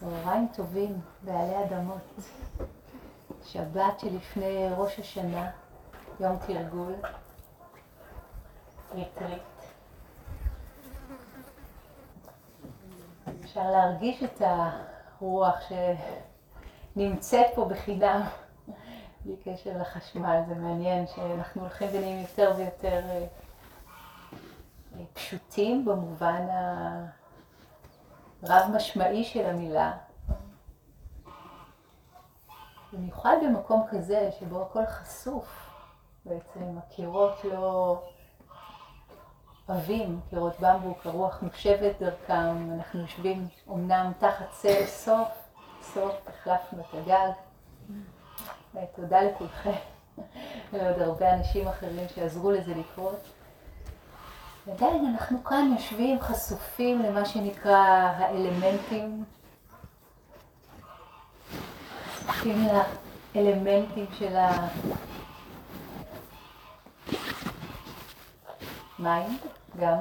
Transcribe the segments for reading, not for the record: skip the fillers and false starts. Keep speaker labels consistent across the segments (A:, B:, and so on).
A: צהריים טובים, בעלי אדמות. שבת שלפני ראש השנה, יום תרגול, ריטריט. אפשר להרגיש את הרוח שנמצאת פה בחינם, בלי קשר לחשמל. זה מעניין שאנחנו הולכים ונהיים יותר ויותר פשוטים במובן הרב משמעי של המילה. במיוחד במקום כזה שבו הכל חשוף, בעצם הקירות לא עבים, קירות במבוק, הרוח נושבת דרכם, אנחנו יושבים אומנם תחת צל סוף החלפנו את הגג. תודה לכולכם ולעוד הרבה אנשים אחרים שעזרו לזה לקרות. ועדיין אנחנו כאן יושבים חשופים למה שנקרא האלמנטים, חשופים לאלמנטים של המיינד גם.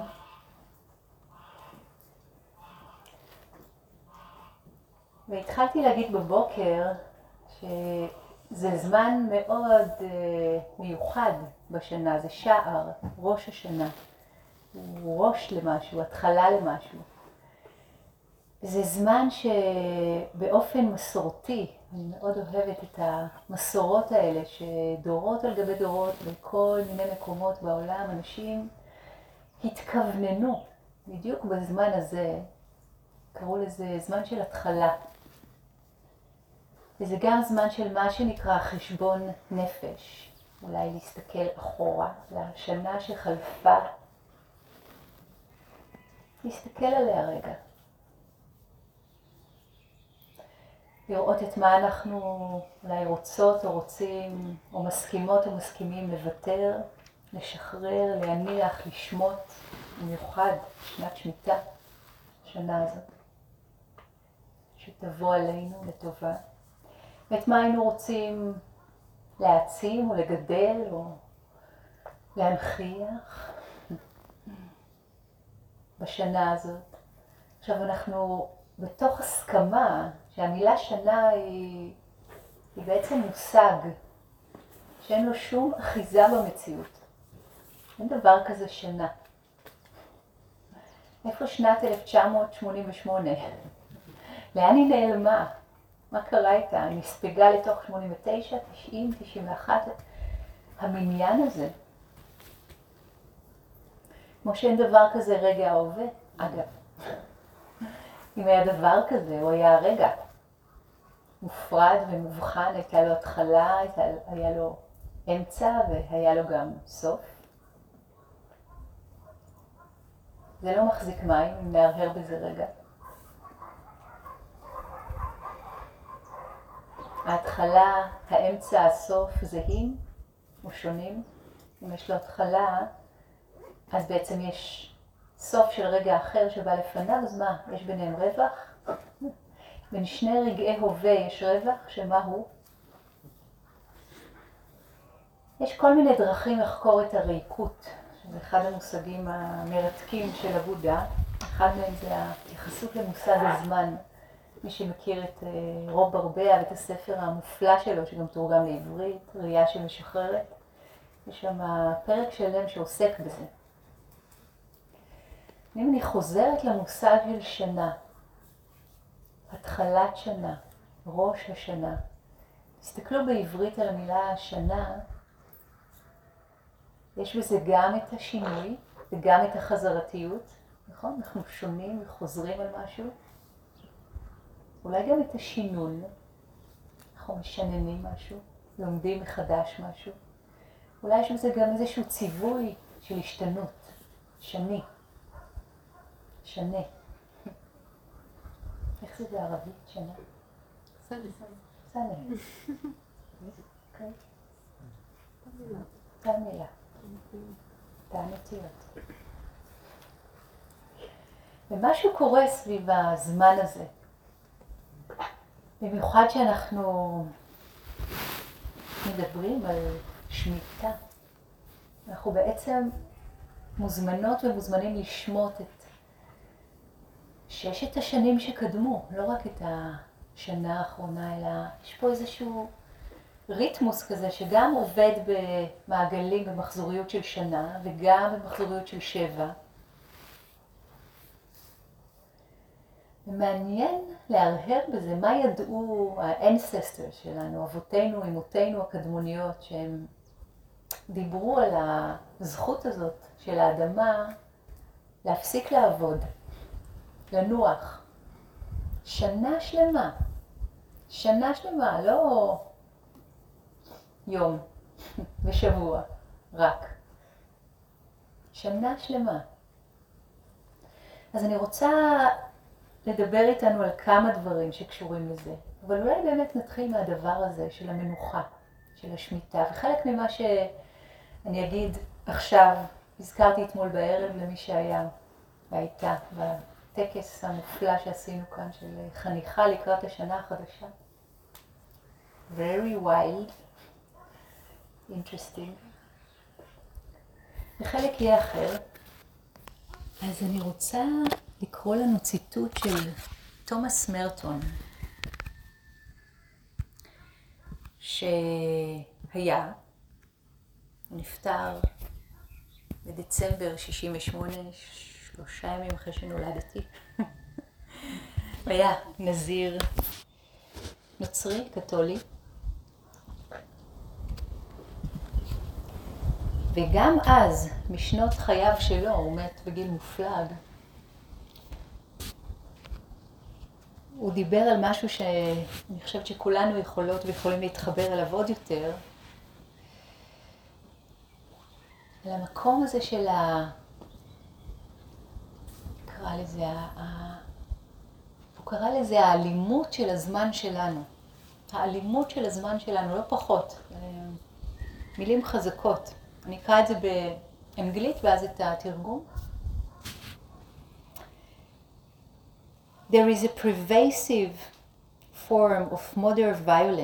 A: והתחלתי להגיד בבוקר שזה זמן מאוד מיוחד בשנה, זה שער, ראש השנה. הוא ראש למשהו, התחלה למשהו. זה זמן שבאופן מסורתי, אני מאוד אוהבת את המסורות האלה, שדורות על גבי דורות בכל מיני מקומות בעולם, אנשים התכווננו בדיוק בזמן הזה, קראו לזה זמן של התחלה. וזה גם זמן של מה שנקרא חשבון נפש, אולי להסתכל אחורה, לשנה שחלפה, להסתכל עליה רגע. לראות את מה אנחנו אולי רוצות או רוצים, או מסכימות או מסכימים לוותר, לשחרר, להניח, לשמות, במיוחד שנת שמיטה, השנה הזאת, שתבוא עלינו לטובה. ואת מה היינו רוצים להעצים או לגדל או להנכיח בשנה הזאת. עכשיו אנחנו בתוך הסכמה שהמילה שנה היא בעצם מושג שאין לו שום אחיזה במציאות. אין דבר כזה שנה. איפה שנת 1988? לאן היא נעלמה? מה קרה איתה? היא נספגה לתוך 89, 90, 91, המניין הזה. כמו שאין דבר כזה רגע ההווה, אגב. אם היה דבר כזה, הוא היה רגע מופרד ומובחן, הייתה לו התחלה, היה לו אמצע והיה לו גם סוף. זה לא מחזיק מים אם נהרהר בזה רגע. ההתחלה, האמצע, הסוף זהים או שונים. אם יש לו התחלה, אז בעצם יש סוף של רגע אחר שבא לפניו, אז מה? יש ביניהם רווח? בין שני רגעי הווה יש רווח, שמה הוא? יש כל מיני דרכים לחקור את הריקות, שזה אחד המושגים המרתקים של הבודה. אחד מהם זה ההתייחסות למושג הזמן. מי שמכיר את רוב ברבע ואת הספר המופלא שלו, שגם תורגם לעברית, ראייה שמשחררת, יש שם פרק שלם שעוסק בזה. אם אני חוזרת למושג של שנה, התחלת שנה, ראש השנה, תסתכלו בעברית על המילה שנה, יש בזה גם את השינוי וגם את החזרתיות, נכון? אנחנו שונים וחוזרים על משהו. אולי גם את השינון, אנחנו משננים משהו, לומדים מחדש משהו. אולי יש בזה גם איזשהו ציווי של השתנות, שני. שנה. איך זה בערבית? שנה?
B: סנה.
A: סנה. אוקיי. תמילה. תענותיות. ומשהו קורה סביב הזמן הזה. במיוחד שאנחנו מדברים על שמיטה. אנחנו בעצם מוזמנות ומוזמנים לשמות את 6 השנים שקדמו, לא רק את השנה האחרונה, אלא יש פה איזשהו ריתמוס כזה שגם עובד במעגלים במחזוריות של שנה וגם במחזוריות של 7. ומעניין להרהר בזה מה ידעו האנססטר שלנו, אבותינו, אמותינו הקדמוניות, שהם דיברו על הזכות הזאת של האדמה להפסיק לעבוד, לנוח. שנה שלמה, לא יום ושבוע, רק. שנה שלמה. אז אני רוצה לדבר איתנו על כמה דברים שקשורים לזה, אבל אולי באמת נתחיל מהדבר הזה של המנוחה, של השמיטה, וחלק ממה שאני אגיד עכשיו, הזכרתי אתמול בערב למי שהיה והייתה בטקס המופלא שעשינו כאן של חניכה לקראת השנה החדשה. Very wild, interesting. וחלק יהיה אחר. אז אני רוצה לקרוא לנו ציטוט של תומאס מרטון, שהיה, הוא נפטר בדצמבר 68, 3 ימים אחרי שנולדתי. היה נזיר נוצרי, קתולי. וגם אז, משנות חייו שלו, הוא מת בגיל מופלג, הוא דיבר על משהו שאני חושבת שכולנו יכולות ויכולים להתחבר אליו עוד יותר, על המקום הזה של קרא לזה, הוא קרא לזה האלימות של הזמן שלנו. האלימות של הזמן שלנו, לא פחות. מילים חזקות. אני אקרא את זה באנגלית ואז את התרגום. There is a pervasive form of modern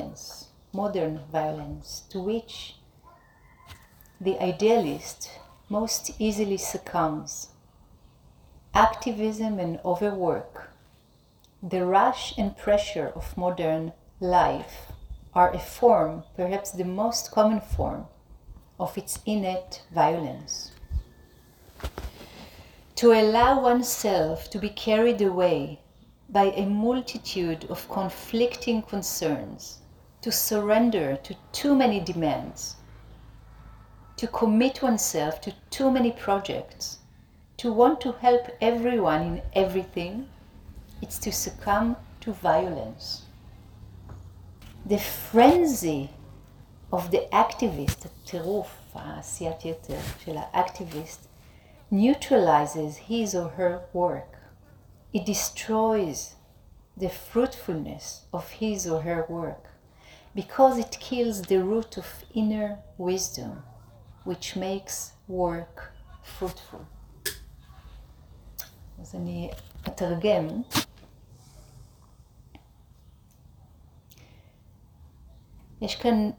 A: violence to which the idealist most easily succumbs. Activism and overwork, the rush and pressure of modern life are a form, perhaps the most common form, of its innate violence. To allow oneself to be carried away by a multitude of conflicting concerns, to surrender to too many demands, to commit oneself to too many projects, to want to help everyone in everything, it's to succumb to violence. The frenzy of the activist, הטירוף, העשיית יתר של האקטיביסט, neutralizes his or her work. It destroys the fruitfulness of his or her work because it kills the root of inner wisdom, which makes work fruitful. אז אני אתרגם. יש כאן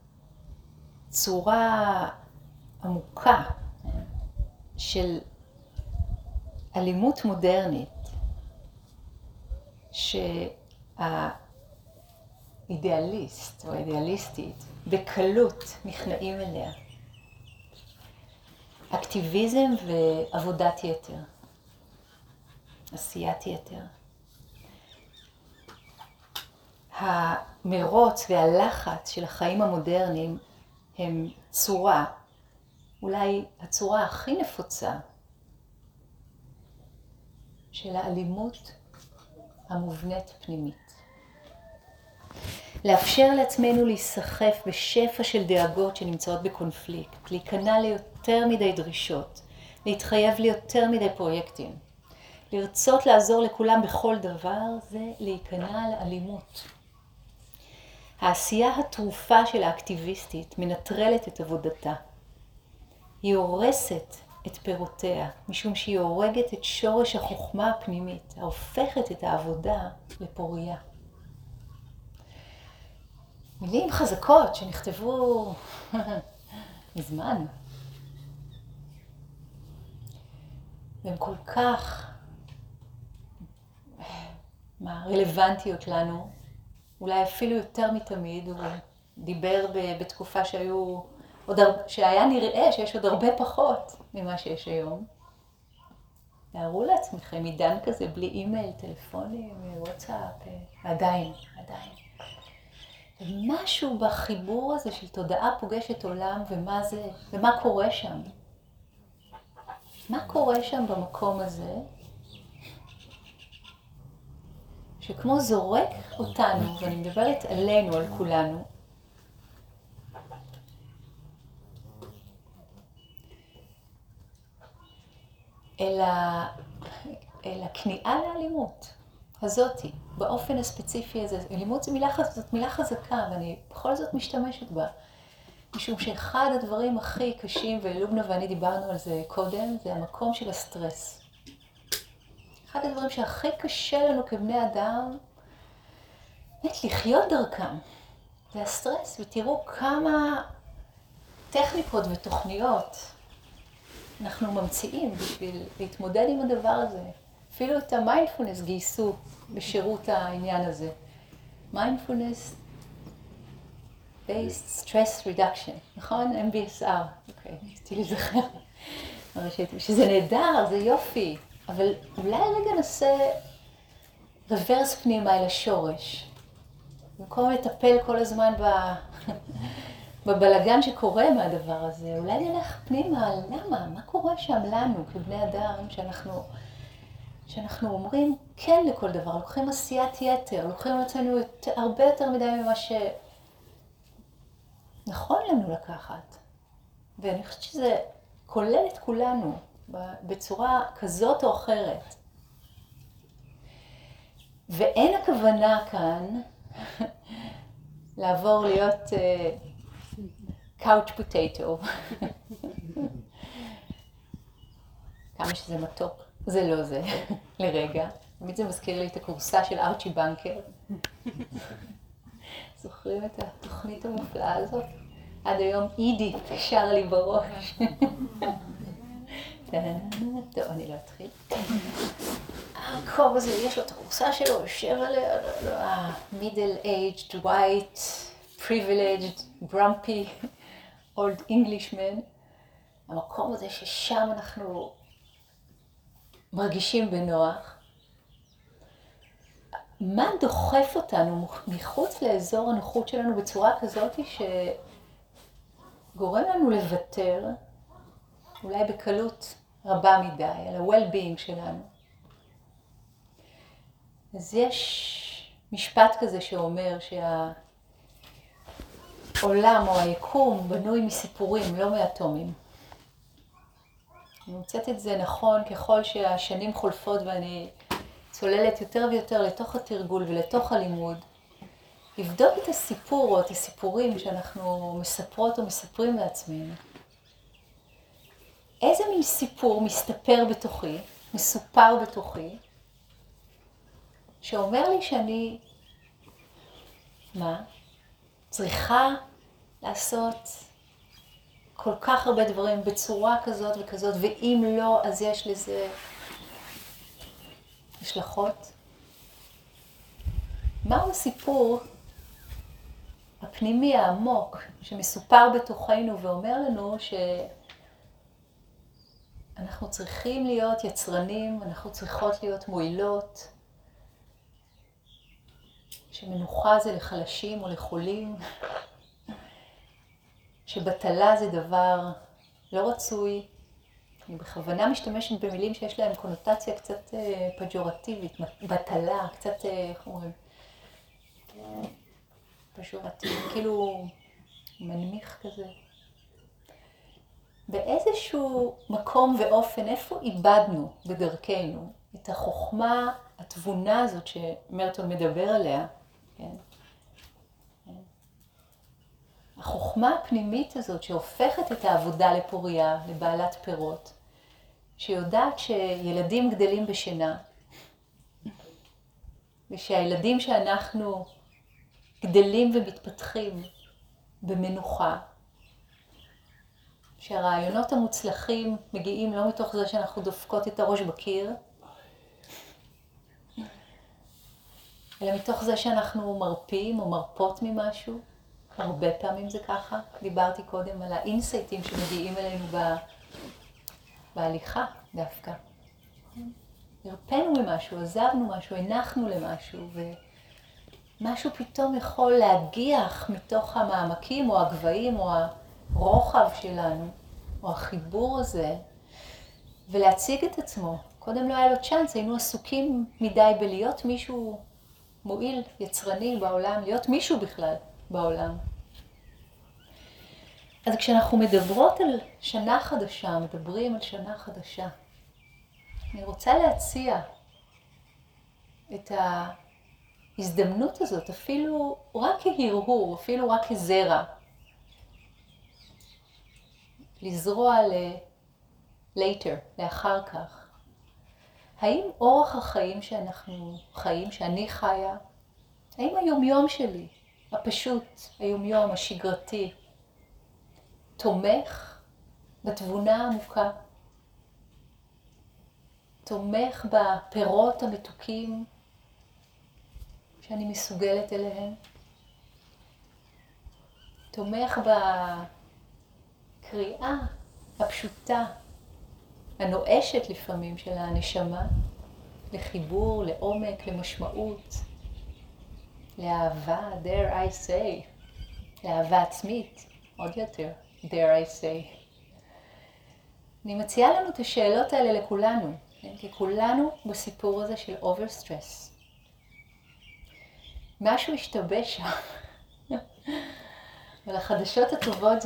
A: צורה עמוקה של אלימות מודרנית שהאידיאליסט או האידיאליסטית בקלות נכנעים אליה. אקטיביזם ועבודת יתר. עשיית יתר. המרוץ והלחץ של החיים המודרניים הם צורה, אולי הצורה הכי נפוצה של האלימות המובנית פנימית. לאפשר לעצמנו להיסחף בשפע של דאגות שנמצאות בקונפליקט, להיכנע ליותר מדי דרישות, להתחייב ליותר מדי פרויקטים. לרצות לעזור לכולם בכל דבר זה להיכנע לאלימות. העשייה התרופה של האקטיביסטית מנטרלת את עבודתה. היא הורסת את פירותיה, משום שהיא הורגת את שורש החוכמה הפנימית, ההופכת את העבודה לפוריה. מילים חזקות שנכתבו מזמן. והן כל כך מה רלוונטיות לנו, אולי אפילו יותר מתמיד. הוא דיבר בתקופה שהיה נראה שיש עוד הרבה פחות ממה שיש היום. תארו לעצמכם עידן כזה בלי אימייל, טלפונים, וואטסאפ, עדיין. ומשהו בחיבור הזה של תודעה פוגשת עולם, ומה קורה שם. מה קורה שם במקום הזה, שכמו זורק אותנו, ואני מדברת עלינו, על כולנו, אל הכניעה לאלימות הזאתי, באופן הספציפי הזה. אלימות זאת מילה חזקה, ואני בכל זאת משתמשת בה. משום שאחד הדברים הכי קשים, ולובנה ואני דיברנו על זה קודם, זה המקום של הסטרס. אחד הדברים שהכי קשה לנו כבני אדם, לחיות דרכם, זה הסטרס. ותראו כמה טכניקות ותוכניות אנחנו ממציאים בשביל להתמודד עם הדבר הזה. אפילו את המיינדפולנס גייסו בשירות העניין הזה. מיינדפולנס based stress reduction, נכון? MBSR. אוקיי, רציתי לזכר. שזה נהדר, זה יופי. אבל אולי רגע נעשה רוורס פנימה אל השורש. במקום לטפל כל הזמן בבלגן שקורה מהדבר הזה, אולי נלך פנימה על למה, מה קורה שם לנו כבני אדם, שאנחנו אומרים כן לכל דבר, לוקחים עשיית יתר, לוקחים לעצמנו הרבה יותר מדי ממה שנכון לנו לקחת. ואני חושבת שזה כולל את כולנו בצורה כזאת או אחרת. ואין הכוונה כאן לעבור להיות couch potato. כמה שזה מתוק. זה לא זה, לרגע. תמיד זה מזכיר לי את הקורסה של ארצ'י בנקר. זוכרים את התוכנית המופלאה הזאת? עד היום אידי שר לי בראש. טוב, אני לא אתחיל. המקום הזה, יש לו את הקורסה שלו, יושב עליה, middle aged, white, privileged, grumpy, old Englishman. המקום הזה ששם אנחנו מרגישים בנוח. מה דוחף אותנו מחוץ לאזור הנוחות שלנו בצורה כזאת שגורם לנו לוותר, אולי בקלות רבה מדי, על ה-well-being שלנו. אז יש משפט כזה שאומר שהעולם או היקום בנוי מסיפורים, לא מאטומים. אני מוצאת את זה נכון ככל שהשנים חולפות ואני צוללת יותר ויותר לתוך התרגול ולתוך הלימוד. לבדוק את הסיפור או את הסיפורים שאנחנו מספרות או מספרים לעצמנו. איזה מין סיפור מסתפר בתוכי, מסופר בתוכי, שאומר לי שאני, צריכה לעשות כל כך הרבה דברים בצורה כזאת וכזאת, ואם לא, אז יש לזה השלכות. מהו הסיפור הפנימי העמוק שמסופר בתוכנו ואומר לנו שאנחנו צריכים להיות יצרנים, אנחנו צריכות להיות מועילות, שמנוחה זה לחלשים או לחולים, שבטלה זה דבר לא רצוי. אני בכוונה משתמשת במילים שיש להם קונוטציה קצת פג'ורטיבית, בטלה, קצת, איך אומרים? פג'ורטיבית, כאילו מנמיך כזה. באיזשהו מקום ואופן, איפה איבדנו בדרכנו את החוכמה, התבונה הזאת שמרטון מדבר עליה, כן? החוכמה הפנימית הזאת שהופכת את העבודה לפוריה, לבעלת פירות, שיודעת שילדים גדלים בשינה, ושהילדים שאנחנו גדלים ומתפתחים במנוחה, שהרעיונות המוצלחים מגיעים לא מתוך זה שאנחנו דופקות את הראש בקיר, אלא מתוך זה שאנחנו מרפים או מרפות ממשהו. הרבה פעמים זה ככה. דיברתי קודם על האינסייטים שמגיעים אלינו בהליכה דווקא. הרפאנו ממשהו, עזבנו משהו, הנחנו למשהו, ומשהו פתאום יכול להגיח מתוך המעמקים או הגבהים או הרוחב שלנו, או החיבור הזה, ולהציג את עצמו. קודם לא היה לו צ'אנס, היינו עסוקים מדי בלהיות מישהו מועיל, יצרני בעולם, להיות מישהו בכלל בעולם. אז כשאנחנו מדברות על שנה חדשה, מדברים על שנה חדשה, אני רוצה להציע את ההזדמנות הזאת, אפילו רק כהרהור, אפילו רק כזרע, לזרוע later, לאחר כך. האם אורח החיים שאנחנו חיים, שאני חיה, האם היומיום שלי, הפשוט, היומיום, השגרתי, תומך בתבונה העמוקה, תומך בפירות המתוקים שאני מסוגלת אליהם, תומך בקריאה הפשוטה, הנואשת לפעמים של הנשמה, לחיבור, לעומק, למשמעות, לאהבה, dare I say, לאהבה עצמית, עוד יותר, dare I say. אני מציעה לנו את השאלות האלה לכולנו, כן? כי כולנו בסיפור הזה של overstress. משהו השתבש שם. אבל החדשות הטובות זה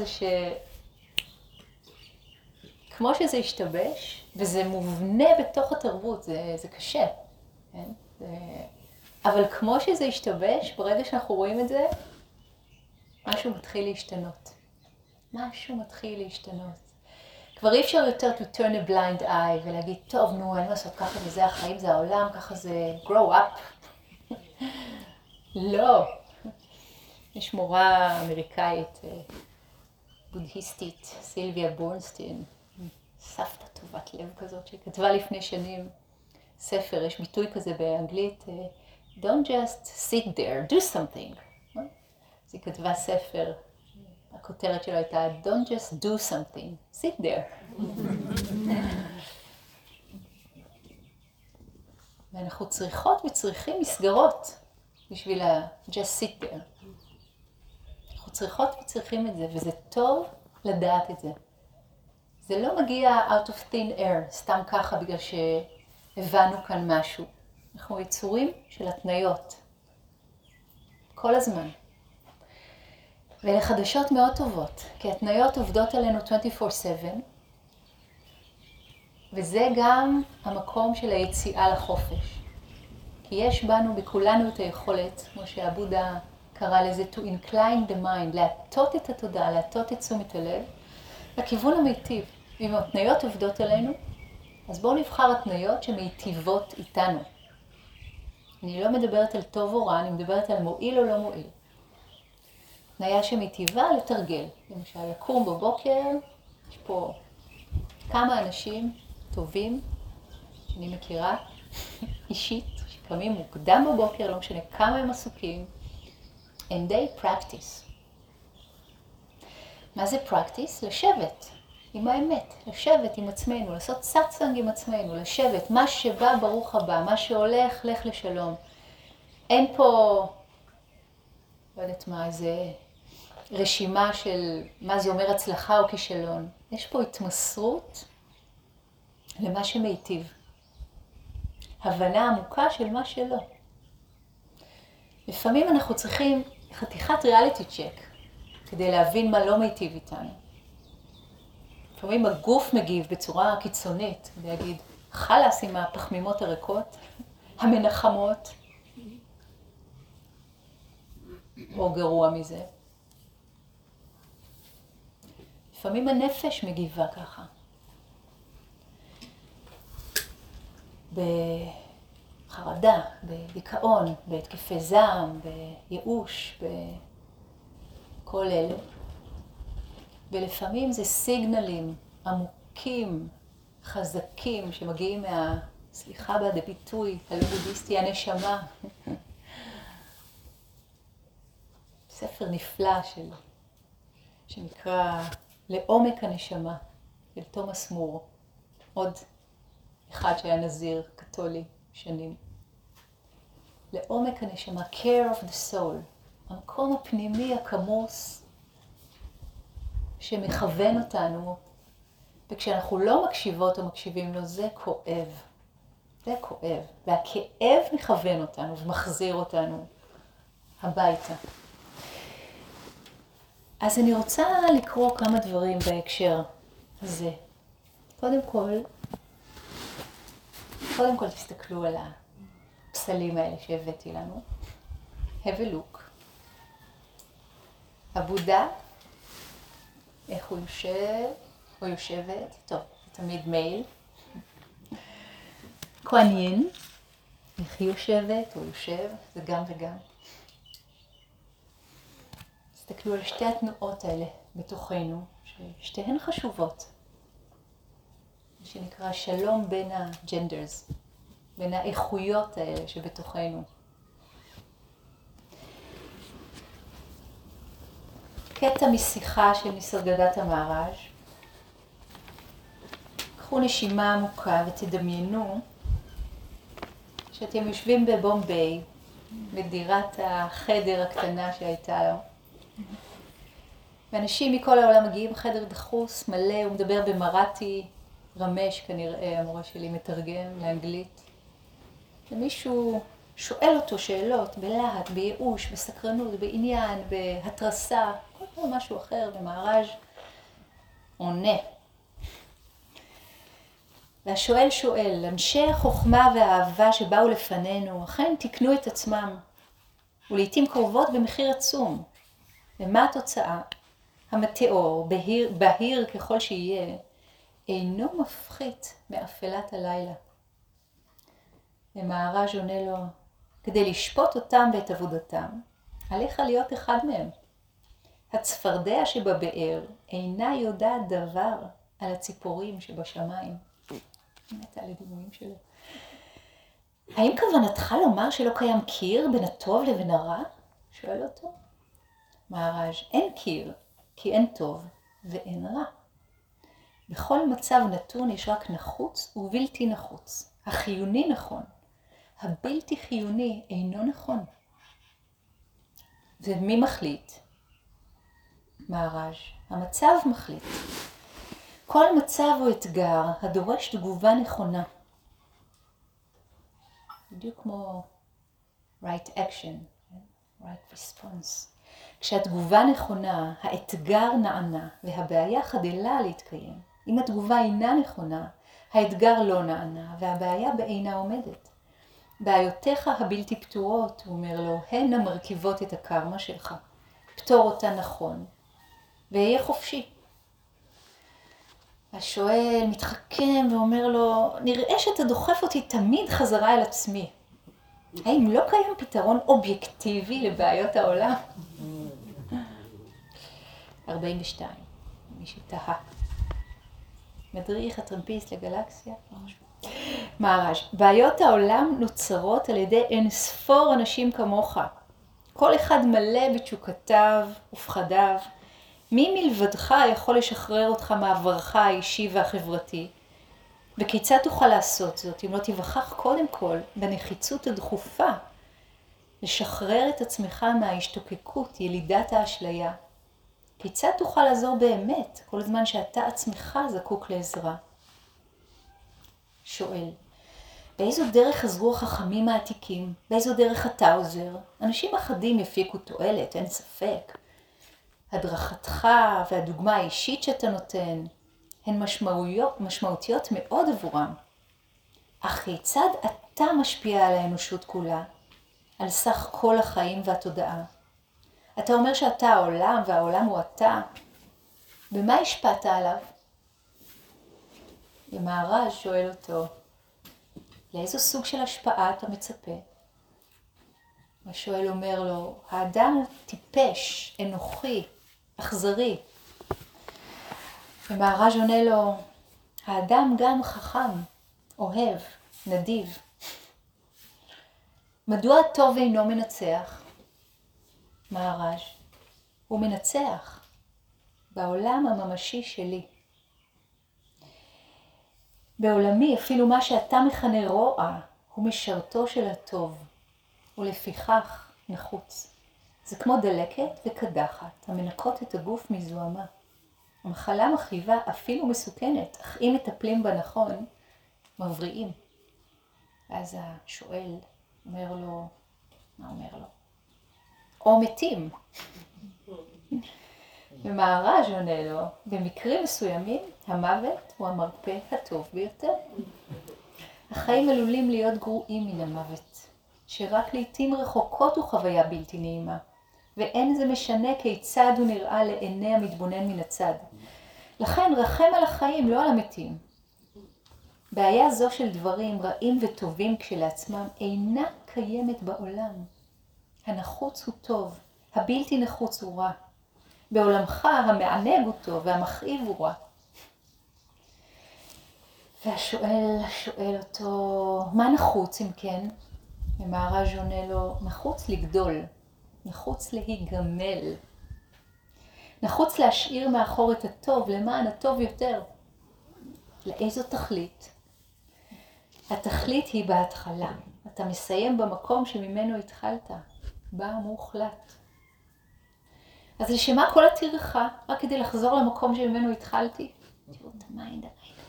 A: כמו שזה השתבש, וזה מובנה בתוך התרבות, זה קשה. כן? אבל כמו שזה השתבש, ברגע שאנחנו רואים את זה, משהו מתחיל להשתנות. משהו מתחיל להשתנות. כבר אי אפשר יותר to turn a blind eye ולהגיד, טוב, נו, אין לעשות ככה, וזה החיים, זה העולם, ככה זה grow up. לא. יש מורה אמריקאית, בודהיסטית, סילביה בורנסטיין, סבתא טובת לב כזאת, שכתבה לפני שנים ספר, יש ביטוי כזה באנגלית, don't just sit there, do something. אז היא כתבה ספר, הכותרת שלו הייתה, don't just do something, sit there. ואנחנו צריכות וצריכים מסגרות בשביל just sit there. אנחנו צריכות וצריכים את זה, וזה טוב לדעת את זה. זה לא מגיע out of thin air, סתם ככה בגלל שהבנו כאן משהו. אנחנו יצורים של התניות. כל הזמן. ואלה חדשות מאוד טובות, כי התניות עובדות עלינו 24/7, וזה גם המקום של היציאה לחופש. כי יש בנו, בכולנו את היכולת, כמו שהבודה קרא לזה, to incline the mind, להטות את התודעה, להטות את תשומת הלב, לכיוון המיטיב. ואם התניות עובדות עלינו, אז בואו נבחר התניות שמיטיבות איתנו. אני לא מדברת על טוב או רע, אני מדברת על מועיל או לא מועיל. תניה שמיטיבה לתרגל. למשל, לקום בבוקר, יש פה כמה אנשים טובים שאני מכירה אישית, שקמים מוקדם בבוקר, לא משנה כמה הם עסוקים, and they practice. מה זה practice? לשבת עם האמת, לשבת עם עצמנו, לעשות סאטסנג עם עצמנו, לשבת, מה שבא ברוך הבא, מה שהולך, לך לשלום. אין פה, לא יודעת מה, איזה רשימה של מה זה אומר הצלחה או כישלון. יש פה התמסרות למה שמיטיב. הבנה עמוקה של מה שלא. לפעמים אנחנו צריכים חתיכת ריאליטי צ'ק כדי להבין מה לא מיטיב איתנו. לפעמים הגוף מגיב בצורה קיצונית, ולהגיד, חלאס עם הפחמימות הריקות, המנחמות, או גרוע מזה. לפעמים הנפש מגיבה ככה. בחרדה, בדיכאון, בהתקפי זעם, בייאוש, בכל אלה. ולפעמים זה סיגנלים עמוקים, חזקים, שמגיעים סליחה בעד הביטוי, הלא בודהיסטי, הנשמה. ספר נפלא שנקרא לעומק הנשמה, של תומאס מור, עוד אחד שהיה נזיר קתולי שנים. לעומק הנשמה, care of the soul, המקום הפנימי הכמוס שמכוון אותנו, וכשאנחנו לא מקשיבות או מקשיבים לו, זה כואב. זה כואב, והכאב מכוון אותנו ומחזיר אותנו הביתה. אז אני רוצה לקרוא כמה דברים בהקשר הזה. קודם כל תסתכלו על הפסלים האלה שהבאתי לנו. Have a look. הבודה, איך הוא יושב או יושבת, טוב, זה תמיד מייל. כהנין, איך היא יושבת או יושב, זה גם וגם. תסתכלו על שתי התנועות האלה בתוכנו, ששתיהן חשובות. מה שנקרא שלום בין הג'נדרס, בין האיכויות האלה שבתוכנו. קטע משיחה של ניסרגדת המהר"ז. קחו נשימה עמוקה ותדמיינו שאתם יושבים בבומביי, בדירת החדר הקטנה שהייתה לו. ואנשים מכל העולם מגיעים, חדר דחוס, מלא, הוא מדבר במראטי, רמש כנראה, המורה שלי מתרגם לאנגלית. ומישהו שואל אותו שאלות בלהט, בייאוש, בסקרנות, בעניין, בהתרסה, כל פעם משהו אחר, ומהר"ז עונה. והשואל שואל, אנשי החוכמה והאהבה שבאו לפנינו, אכן תקנו את עצמם, ולעיתים קרובות במחיר עצום. ומה התוצאה? המטאור, בהיר ככל שיהיה, אינו מפחית מאפלת הלילה. ומהר"ז עונה לו, כדי לשפוט אותם ואת עבודתם, עליך להיות אחד מהם. הצפרדע שבבאר אינה יודעת דבר על הציפורים שבשמיים. מתה על הדימויים שלו. האם כוונתך לומר שלא קיים קיר בין הטוב לבין הרע? שואל אותו. מהר"ז, אין קיר, כי אין טוב ואין רע. בכל מצב נתון יש רק נחוץ ובלתי נחוץ. החיוני נכון, הבלתי חיוני אינו נכון. ומי מחליט? מהר"ז, המצב מחליט. כל מצב הוא אתגר הדורש תגובה נכונה. בדיוק כמו right action, right response. כשהתגובה נכונה, האתגר נענה והבעיה חדלה להתקיים. אם התגובה אינה נכונה, האתגר לא נענה והבעיה בעינה עומדת. בעיותיך הבלתי פתורות, הוא אומר לו, הן המרכיבות את הקרמה שלך. פתור אותה נכון ויהיה חופשי. השואל מתחכם ואומר לו, נראה שאתה דוחף אותי תמיד חזרה אל עצמי. האם לא קיים פתרון אובייקטיבי לבעיות העולם? 42, מי שתהה. מדריך הטרמפיסט לגלקסיה. מהר"ז, בעיות העולם נוצרות על ידי אין ספור אנשים כמוך. כל אחד מלא בתשוקותיו ופחדיו. מי מלבדך יכול לשחרר אותך מעברך האישי והחברתי? וכיצד תוכל לעשות זאת אם לא תיווכח קודם כל בנחיצות הדחופה לשחרר את עצמך מההשתוקקות, ילידת האשליה? כיצד תוכל לעזור באמת כל זמן שאתה עצמך זקוק לעזרה? שואל, באיזו דרך עזרו החכמים העתיקים? באיזו דרך אתה עוזר? אנשים אחדים יפיקו תועלת, אין ספק. הדרכתך והדוגמה האישית שאתה נותן הן משמעותיות מאוד עבורם. אך כיצד אתה משפיע על האנושות כולה, על סך כל החיים והתודעה? אתה אומר שאתה העולם והעולם הוא אתה. במה השפעת עליו? ומהר"ז שואל אותו, לאיזו סוג של השפעה אתה מצפה? השואל אומר לו, האדם הוא טיפש, אנוכי, אכזרי. ומהר"ז עונה לו, האדם גם חכם, אוהב, נדיב. מדוע הטוב אינו מנצח? מהר"ז, הוא מנצח בעולם הממשי שלי. בעולמי אפילו מה שאתה מכנה רוע הוא משרתו של הטוב, ולפיכך נחוץ. זה כמו דלקת וקדחת המנקות את הגוף מזוהמה. המחלה מכאיבה אפילו מסוכנת, אך אם מטפלים בה נכון, מבריאים. אז השואל אומר לו, מה אומר לו? או מתים. ומהר"ש עונה לו, במקרים מסוימים המוות הוא המרפא הטוב ביותר. החיים עלולים להיות גרועים מן המוות, שרק לעתים רחוקות הוא חוויה בלתי נעימה, ואין זה משנה כיצד הוא נראה לעיני המתבונן מן הצד. לכן רחם על החיים, לא על המתים. בעיה זו של דברים רעים וטובים כשלעצמם אינה קיימת בעולם. הנחוץ הוא טוב, הבלתי נחוץ הוא רע. בעולמך המענג הוא טוב והמכאיב הוא רע. והשואל שואל אותו, מה נחוץ אם כן? ומהר"ש עונה לו, נחוץ לגדול, נחוץ להיגמל. נחוץ להשאיר מאחור את הטוב למען הטוב יותר. לאיזו תכלית? התכלית היא בהתחלה. אתה מסיים במקום שממנו התחלת. בה מוחלט. אז לשמה כל הטרחה, רק כדי לחזור למקום שממנו התחלתי? תראו את המיינד.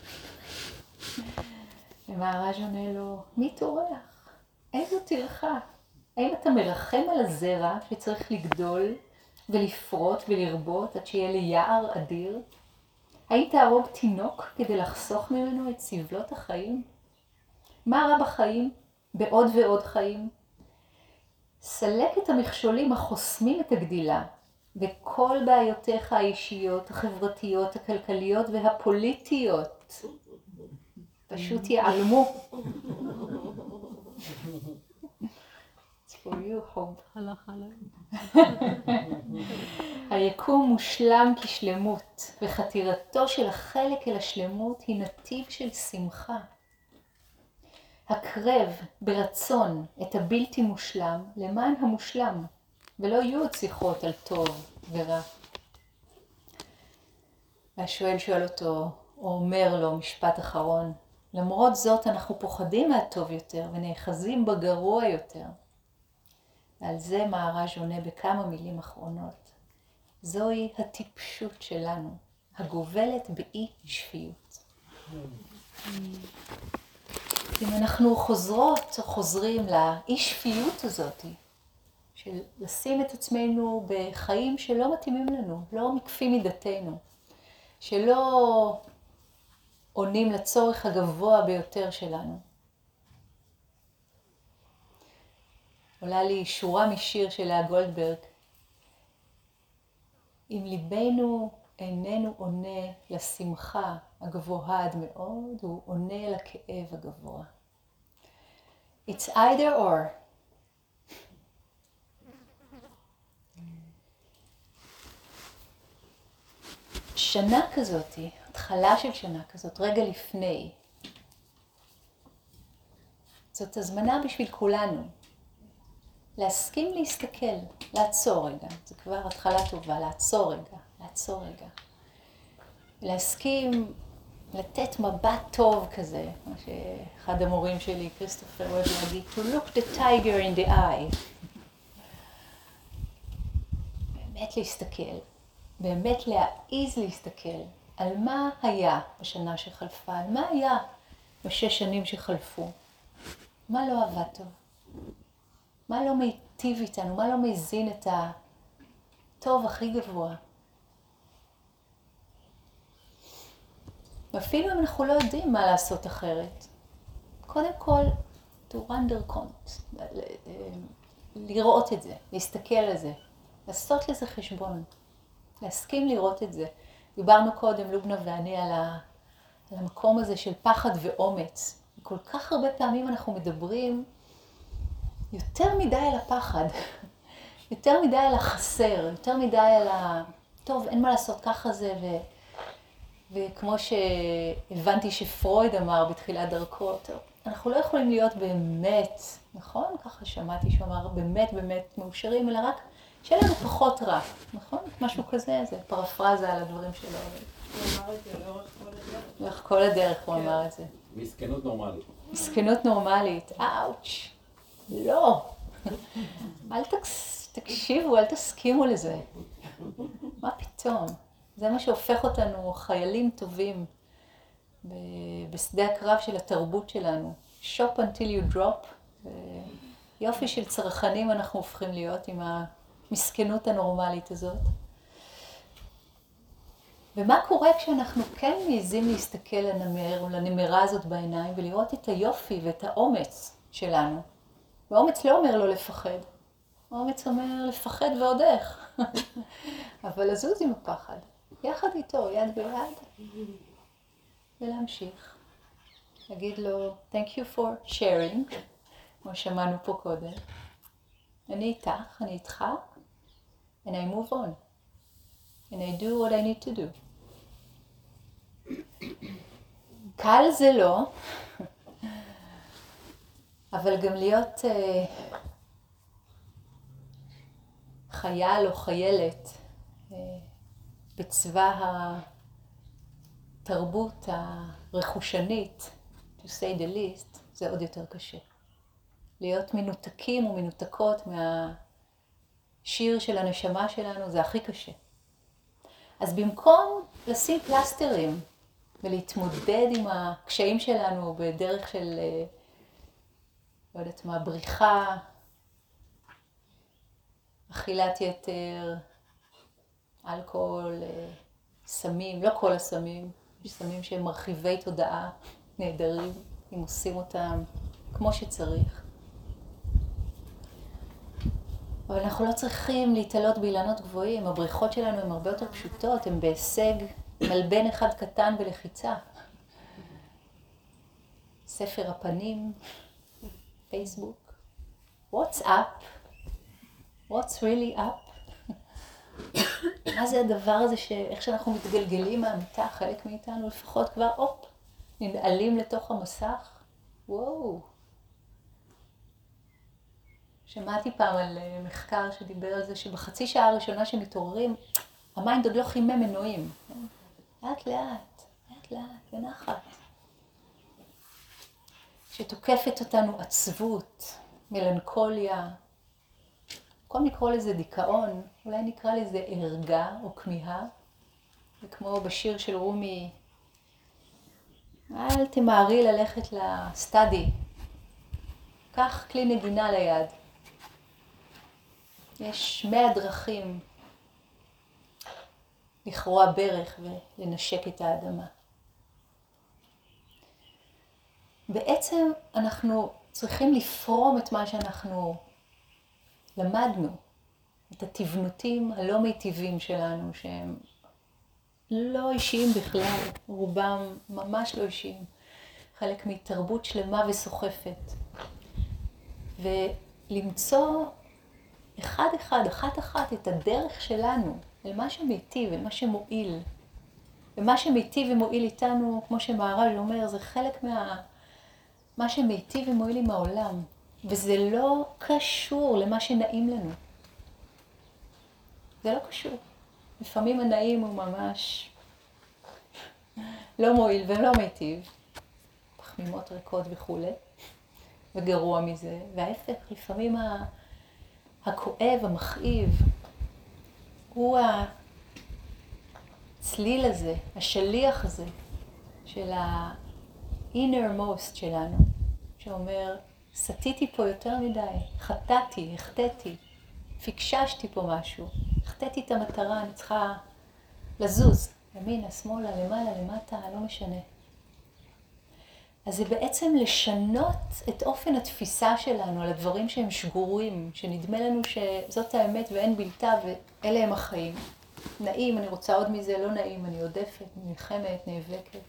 A: ומהר"ש עונה לו, מי טורח? איזו טרחה? האם אתה מרחם על הזרע שצריך לגדול ולפרוט ולרבות עד שיהיה לי יער אדיר? האם תהרוג תינוק כדי לחסוך ממנו את סבלות החיים? מה רע בחיים? בעוד ועוד חיים? סלק את המכשולים החוסמים את הגדילה, וכל בעיותיך האישיות, החברתיות, הכלכליות והפוליטיות פשוט ייעלמו. It's for you, חוב.
B: הלך עליי.
A: היקום מושלם כשלמות, וחתירתו של החלק אל השלמות היא נתיב של שמחה. הקרב ברצון את הבלתי מושלם למען המושלם, ולא יהיו עוד שיחות על טוב ורע. והשואל שואל אותו, או אומר לו משפט אחרון, למרות זאת אנחנו פוחדים מהטוב יותר ונאחזים בגרוע יותר. ועל זה מהר"ש עונה בכמה מילים אחרונות. זוהי הטיפשות שלנו, הגובלת באי שפיות. אם אנחנו חוזרות או חוזרים לאי שפיות הזאת, של לשים את עצמנו בחיים שלא מתאימים לנו, לא מקפים מידתנו, שלא עונים לצורך הגבוה ביותר שלנו. עולה לי שורה משיר של לאה גולדברג, אם ליבנו איננו עונה לשמחה הגבוהה עד מאוד, הוא עונה לכאב הגבוה. It's either or. שנה כזאת, התחלה של שנה כזאת, רגע לפני. זאת הזמנה בשביל כולנו. להסכים להסתכל, לעצור רגע. זה כבר התחלה טובה, לעצור רגע. להסכים לתת מבט טוב כזה, מה שאחד המורים שלי, כריסטופר, אוהב להגיד, to look the tiger in the eye. באמת להסתכל, באמת להעיז להסתכל על מה היה בשנה שחלפה, על מה היה בשש שנים שחלפו, מה לא עבד טוב, מה לא מיטיב איתנו, מה לא מזין את הטוב הכי גבוה. ואפילו אם אנחנו לא יודעים מה לעשות אחרת, קודם כל, to render count, לראות את זה, להסתכל על זה, לעשות לזה חשבון, להסכים לראות את זה. דיברנו קודם, לובנה ואני, על המקום הזה של פחד ואומץ. כל כך הרבה פעמים אנחנו מדברים יותר מדי על הפחד, יותר מדי על החסר, יותר מדי על טוב, אין מה לעשות, ככה זה, וכמו שהבנתי שפרויד אמר בתחילת דרכו, טוב, אנחנו לא יכולים להיות באמת, נכון? ככה שמעתי שהוא אמר, באמת מאושרים, אלא רק שיהיה לנו פחות רע, נכון? משהו כזה, זה פרפרזה על הדברים שלו.
B: הוא אמר את זה לאורך כל הדרך.
A: לאורך כל הדרך הוא אמר את זה.
C: מסכנות נורמלית.
A: מסכנות נורמלית, אאוץ', לא. אל תקשיבו, אל תסכימו לזה. מה פתאום? זה מה שהופך אותנו חיילים טובים בשדה הקרב של התרבות שלנו. Shop until you drop. יופי של צרכנים אנחנו הופכים להיות עם המסכנות הנורמלית הזאת. ומה קורה כשאנחנו כן מעיזים להסתכל לנמרה הזאת בעיניים ולראות את היופי ואת האומץ שלנו? והאומץ לא אומר לא לפחד. האומץ אומר לפחד ועוד איך. אבל לזוז עם הפחד. יחד איתו, יד ביד. ולהמשיך. להגיד לו, thank you for sharing, כמו שמענו פה קודם. אני איתך, אני איתך, and I move on. And I do what I need to do. קל זה לא, אבל גם להיות חייל או חיילת בצבא התרבות הרכושנית, to say the least, זה עוד יותר קשה. להיות מנותקים ומנותקות מהשיר של הנשמה שלנו, זה הכי קשה. אז במקום לשים פלסטרים ולהתמודד עם הקשיים שלנו בדרך של, לא יודעת מה, בריחה, אכילת יתר, אלכוהול, סמים, לא כל הסמים, יש סמים שהם מרחיבי תודעה, נהדרים, אם עושים אותם כמו שצריך. אבל אנחנו לא צריכים להתעלות באילנות גבוהים, הבריחות שלנו הן הרבה יותר פשוטות, הן בהישג מלבן אחד קטן בלחיצה. ספר הפנים, פייסבוק, what's up? What's really up? מה זה הדבר הזה איך שאנחנו מתגלגלים מהמיטה, חלק מאיתנו לפחות כבר, ננעלים לתוך המסך? וואו. שמעתי פעם על מחקר שדיבר על זה שבחצי שעה הראשונה שמתעוררים, המיינד עוד לא חימם מנועים. לאט לאט, בנחת. שתוקפת אותנו עצבות, מלנכוליה, במקום לקרוא לזה דיכאון, אולי נקרא לזה ערגה או כמיהה, וכמו בשיר של רומי, אל תמהרי ללכת לסטאדי, קח כלי נגינה ליד. יש 100 דרכים לכרוע ברך ולנשק את האדמה. בעצם אנחנו צריכים לפרום את מה שאנחנו למדנו, את התבנותים הלא מיטיבים שלנו, שהם לא אישיים בכלל, רובם ממש לא אישיים, חלק מתרבות שלמה וסוחפת. ולמצוא אחת את הדרך שלנו, אל מה שמיטיב, אל מה שמועיל. ומה שמיטיב ומועיל איתנו, כמו שמהר"ל אומר, זה חלק מה שמיטיב ומועיל עם העולם. וזה לא קשור למה שנעים לנו. זה לא קשור. לפעמים הנעים הוא ממש לא מועיל ולא מיטיב. פחמימות ריקות וכו'. וגרוע מזה. וההפך, לפעמים הכואב, המכאיב, הוא הצליל הזה, השליח הזה, של ה-innermost שלנו, שאומר, סתיתי פה יותר מדי, חטאתי, החטאתי, פיקששתי פה משהו, החטאתי את המטרה, אני צריכה לזוז, ימינה, שמאלה, למעלה, למטה, לא משנה. אז זה בעצם לשנות את אופן התפיסה שלנו על הדברים שהם שגורים, שנדמה לנו שזאת האמת ואין בלתה ואלה הם החיים. נעים, אני רוצה עוד מזה, לא נעים, אני עודפת, נלחמת, נאבקת.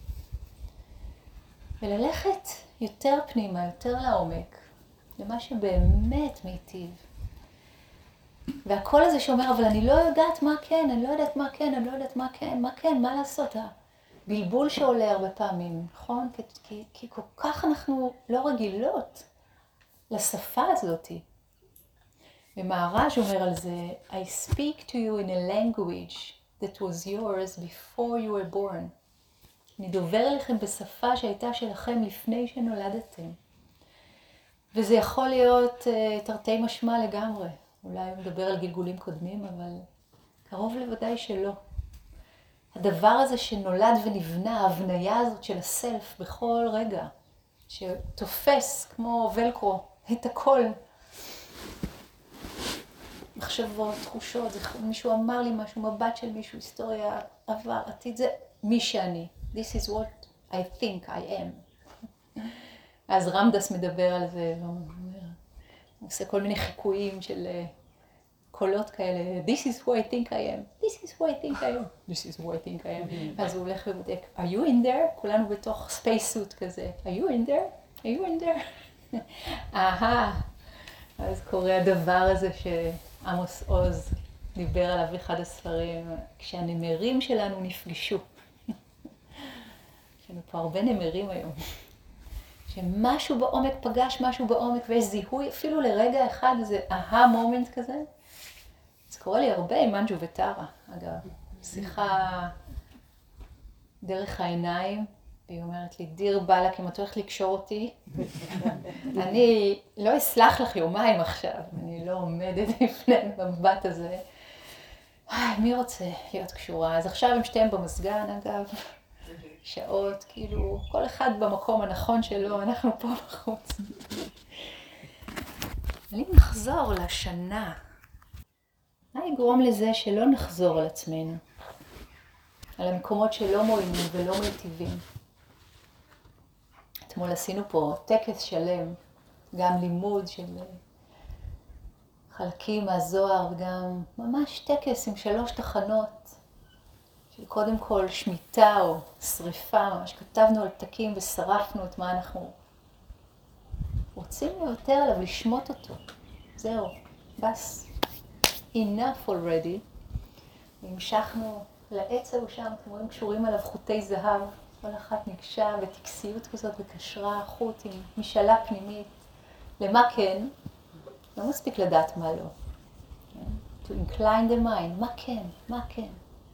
A: וללכת יותר פנימה, יותר לעומק, למה שבאמת מיטיב. והקול הזה שאומר, אבל אני לא יודעת מה כן, אני לא יודעת מה כן, אני לא יודעת מה כן, מה כן, מה לעשות? הבלבול שעולה הרבה פעמים, נכון? כי כל כך אנחנו לא רגילות לשפה הזאת. ומהר"ש אומר על זה, I speak to you in a language that was yours before you were born. אני דובר אליכם בשפה שהייתה שלכם לפני שנולדתם. וזה יכול להיות תרתי משמע לגמרי. אולי הוא מדבר על גלגולים קודמים, אבל קרוב לוודאי שלא. הדבר הזה שנולד ונבנה, ההבניה הזאת של הסלף בכל רגע, שתופס כמו ולקרו את הכל. מחשבות, תחושות, מישהו אמר לי משהו, מבט של מישהו, היסטוריה, עבר, עתיד, זה מי שאני. This is what I think I am. אז רמדס מדבר על זה, הוא עושה כל מיני חיקויים של קולות כאלה, This is who I think I am, This is who I think I am, This is who I think I am. אז הוא הולך ובודק, Are you in there? כולנו בתוך space suit כזה, Are you in there? Are you in there? אז קורה הדבר הזה שעמוס עוז דיבר עליו באחד הספרים, כשהנמרים שלנו נפגשו. יש לנו פה הרבה נמרים היום. שמשהו בעומק פגש משהו בעומק ויש זיהוי, אפילו לרגע אחד, איזה מומנט כזה. זה קורה לי הרבה עם מנג'ו וטרה, אגב. שיחה דרך העיניים, והיא אומרת לי, דיר בלק, אם את הולכת לקשור אותי, אני לא אסלח לך יומיים עכשיו, אני לא עומדת לפני במבט הזה. מי רוצה להיות קשורה? אז עכשיו הם שתיהם במסגן, אגב. שעות, כאילו, כל אחד במקום הנכון שלו, אנחנו פה בחוץ. אבל אם נחזור לשנה, מה יגרום לזה שלא נחזור על עצמנו? על המקומות שלא מועילים ולא מיטיבים. אתמול עשינו פה טקס שלם, גם לימוד של חלקים מהזוהר, וגם ממש טקס עם 3 תחנות. קודם כל שמיטה או שריפה, ממש כתבנו על פתקים ושרפנו את מה אנחנו רוצים לוותר עליו, לשמוט אותו. זהו, בס, enough already. והמשכנו לעץ ההוא שם, אתם רואים קשורים עליו חוטי זהב, כל אחת ניגשה בטקסיות כזאת וקשרה חוט עם משאלה פנימית. למה כן? לא מספיק לדעת מה לא. To incline the mind, מה כן, מה כן.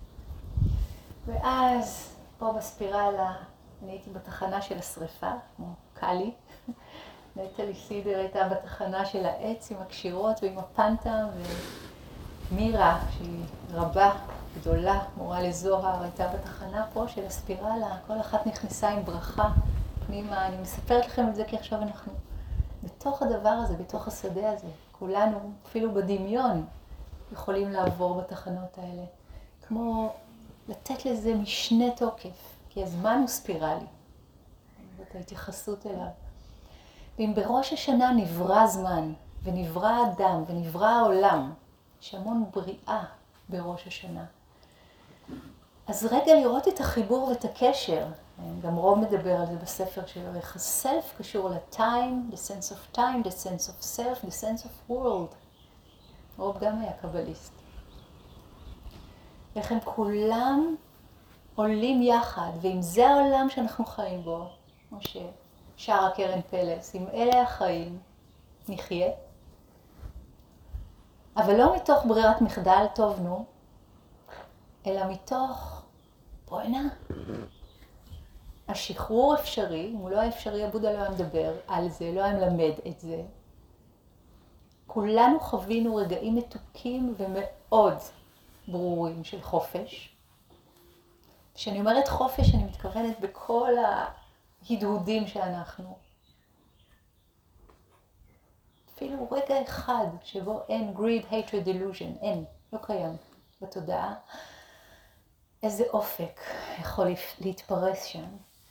A: ואז פה בספירלה, אני הייתי בתחנה של השריפה, כמו קלי. נטלי סידר הייתה בתחנה של העץ עם הקשירות ועם הפנטה, ומירה, שהיא רבה, גדולה, מורה לזוהר, הייתה בתחנה פה של הספירלה. כל אחת נכנסה עם ברכה פנימה. אני מספרת לכם את זה כי עכשיו אנחנו בתוך הדבר הזה, בתוך השדה הזה. כולנו, אפילו בדמיון, יכולים לעבור בתחנות האלה. כמו לתת לזה משנה תוקף, כי הזמן הוא ספירלי. זאת ההתייחסות אליו. ואם בראש השנה נברא זמן, ונברא האדם, ונברא העולם, יש המון בריאה בראש השנה. אז רגע לראות את החיבור ואת הקשר, גם רוב מדבר על זה בספר שלו, איך הסלף קשור ל-time, the sense of time, the sense of self, the sense of world. רוב גם היה קבליסט. איך הם כולם עולים יחד, ואם זה העולם שאנחנו חיים בו, כמו ששרה קרן פלס, אם אלה החיים, נחיה. אבל לא מתוך ברירת מחדל טוב, נו, אלא מתוך, בוא'נה, השחרור אפשרי, אם הוא לא היה אפשרי, הבודה לא היה מדבר על זה, לא היה מלמד את זה. כולנו חווינו רגעים מתוקים ומאוד ברורים של חופש. כשאני אומרת חופש, אני מתכוונת בכל ההדהודים שאנחנו. אפילו רגע אחד שבו אין greed, hatred, delusion, אין, לא קיים בתודעה. איזה אופק יכול להתפרס שם.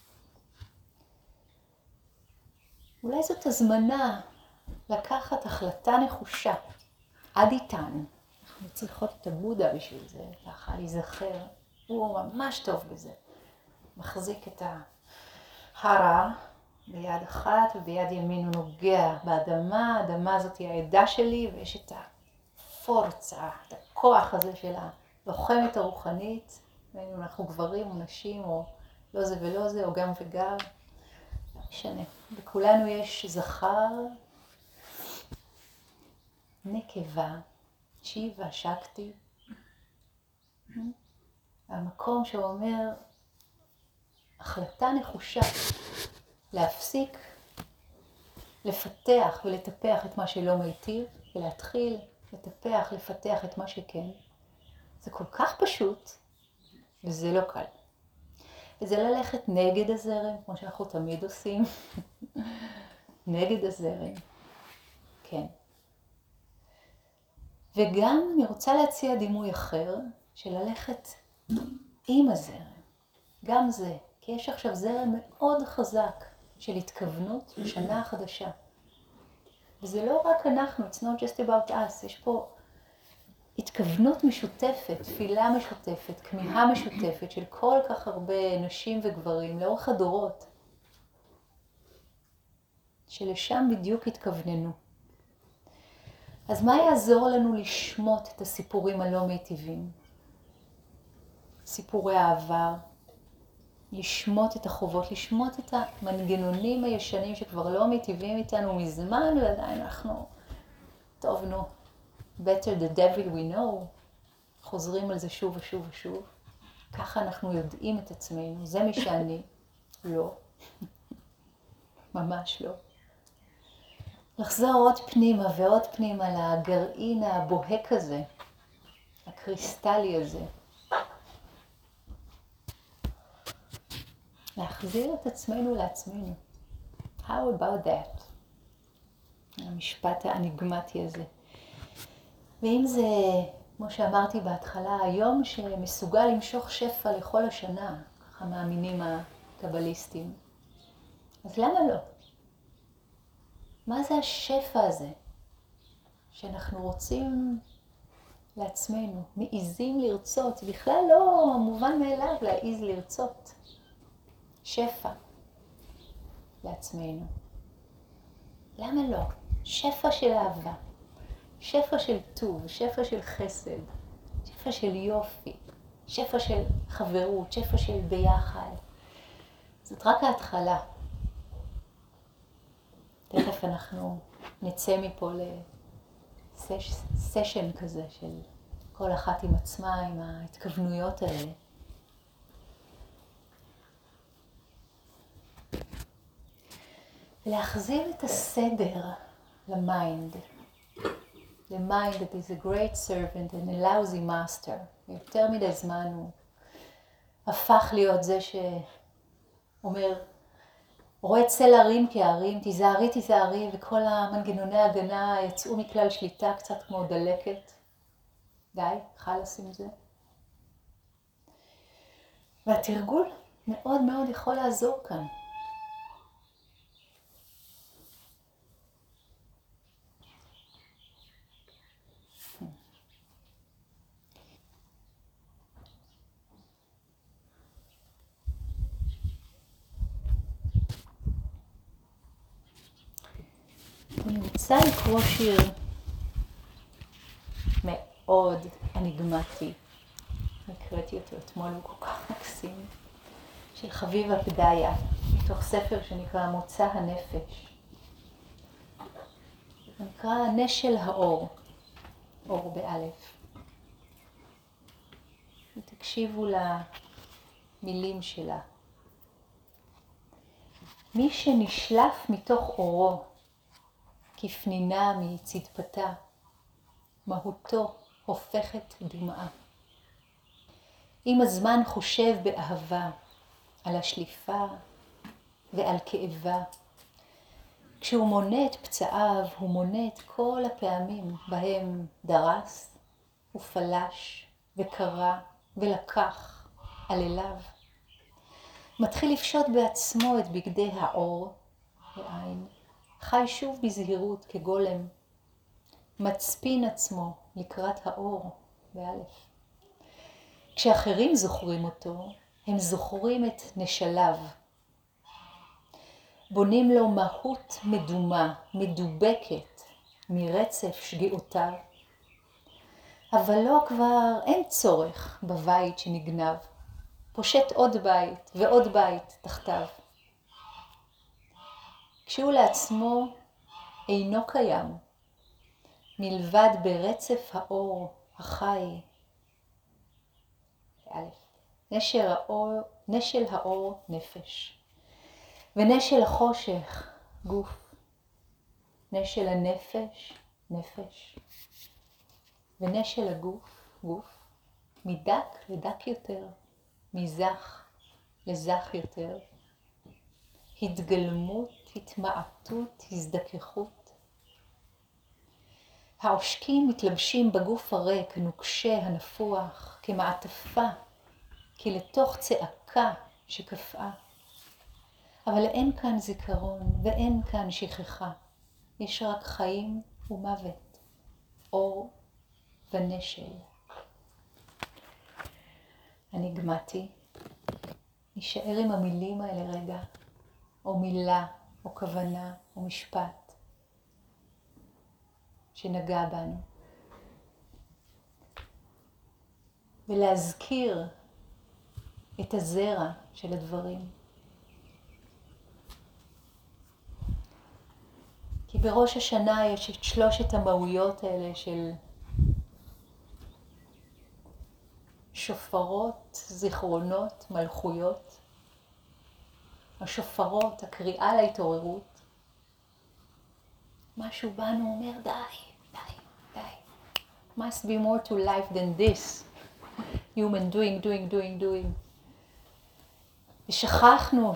A: אולי זאת הזמנה לקחת החלטה נחושה, עד איתן. אנחנו צריכות את הבודה בשביל זה, ככה להיזכר. הוא ממש טוב בזה. מחזיק את ההרה ביד אחת וביד ימין הוא נוגע באדמה. האדמה הזאת היא העדה שלי ויש את הפורצה, את הכוח הזה של הלוחמת הרוחנית. אם אנחנו גברים או נשים או לא זה ולא זה או גם וגם. לא משנה. בכולנו יש זכר נקבה, שיבה, שקטי. המקום שאומר, החלטה נחושה, להפסיק, לפתח ולטפח את מה שלא מיטיב, ולהתחיל לטפח, לפתח את מה שכן. זה כל כך פשוט, וזה לא קל. וזה ללכת נגד הזרם, כמו שאנחנו תמיד עושים. נגד הזרם. כן. וגם אני רוצה להציע דימוי אחר, של ללכת עם הזרם. גם זה. כי יש עכשיו זרם מאוד חזק של התכוונות לשנה החדשה. וזה לא רק אנחנו, it's not just about us. יש פה התכוונות משותפת, תפילה משותפת, כמיהה משותפת של כל כך הרבה נשים וגברים לאורך הדורות. שלשם בדיוק התכווננו. אז מה יעזור לנו לשמוט את הסיפורים הלא מיטיבים? סיפורי העבר, לשמוט את החובות, לשמוט את המנגנונים הישנים שכבר לא מיטיבים איתנו מזמן, ועדיין אנחנו, טוב נו, better the devil we know, חוזרים על זה שוב ושוב ושוב. ככה אנחנו יודעים את עצמנו, זה מי שאני, לא, ממש לא. לחזור עוד פנימה ועוד פנימה לגרעין הבוהק הזה, הקריסטלי הזה. להחזיר את עצמנו לעצמנו. How about that? המשפט האניגמטי הזה. ואם זה, כמו שאמרתי בהתחלה, היום שמסוגל למשוך שפע לכל השנה, ככה מאמינים הקבליסטים, אז למה לא? מה זה השפע הזה שאנחנו רוצים לעצמנו, מעיזים לרצות? בכלל לא מובן מאליו להעיז לרצות. שפע לעצמנו. למה לא? שפע של אהבה, שפע של טוב, שפע של חסד, שפע של יופי, שפע של חברות, שפע של ביחד. זאת רק ההתחלה. תכף אנחנו נצא מפה לסשן כזה של כל אחת עם עצמה, עם ההתכוונויות האלה. ולהחזיר את הסדר למיינד. The mind that is a great servant and a lousy master. יותר מדי זמן הוא הפך להיות זה שאומר, רואה צל הרים כהרים, תיזהרי, תיזהרי, וכל המנגנוני ההגנה יצאו מכלל שליטה, קצת כמו דלקת. די, חלאס עם זה. והתרגול מאוד מאוד יכול לעזור כאן. אני רוצה לקרוא שיר מאוד אניגמטי. הקראתי אותו אתמול, הוא כל כך מקסים. של חביבה פדיה, מתוך ספר שנקרא מוצא הנפש. זה נקרא נשל האור, אור באלף. ותקשיבו למילים שלה. מי שנשלף מתוך אורו, כפנינה מצדפתה, מהותו הופכת דמעה. עם הזמן חושב באהבה על השליפה ועל כאבה. כשהוא מונה את פצעיו, הוא מונה את כל הפעמים בהם דרס ופלש וקרא ולקח על אליו. מתחיל לפשוט בעצמו את בגדי האור בעין. חי שוב בזהירות כגולם, מצפין עצמו לקראת האור באלף. כשאחרים זוכרים אותו, הם זוכרים את נשליו. בונים לו מהות מדומה, מדובקת, מרצף שגיאותיו. אבל לא כבר אין צורך בבית שנגנב, פושט עוד בית ועוד בית תחתיו. כשהוא לעצמו אינו קיים, מלבד ברצף האור החי. א', נשל האור נפש, ונשל החושך גוף, נשל הנפש נפש, ונשל הגוף גוף, מדק לדק יותר, מזך לזך יותר, התגלמות, התמעטות, הזדככות. העושקים מתלבשים בגוף הריק, הנוקשה, הנפוח, כמעטפה, כי לתוך צעקה שקפאה. אבל אין כאן זיכרון ואין כאן שכחה. יש רק חיים ומוות, אור ונשל. הנגמתי, נשאר עם המילים האלה רגע, או מילה, או כוונה, או משפט, שנגע בנו. ולהזכיר את הזרע של הדברים. כי בראש השנה יש את שלושת המהויות האלה של שופרות, זיכרונות, מלכויות. השופרות, הקריאה להתעוררות. משהו בנו אומר די, די, די. Must be more to life than this. Human doing. ושכחנו